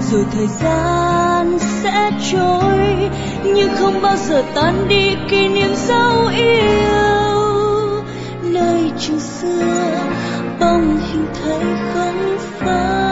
rồi thời gian sẽ trôi, nhưng không bao giờ tan đi kỷ niệm dấu yêu. Nơi trường xưa bóng hình thấy không phai.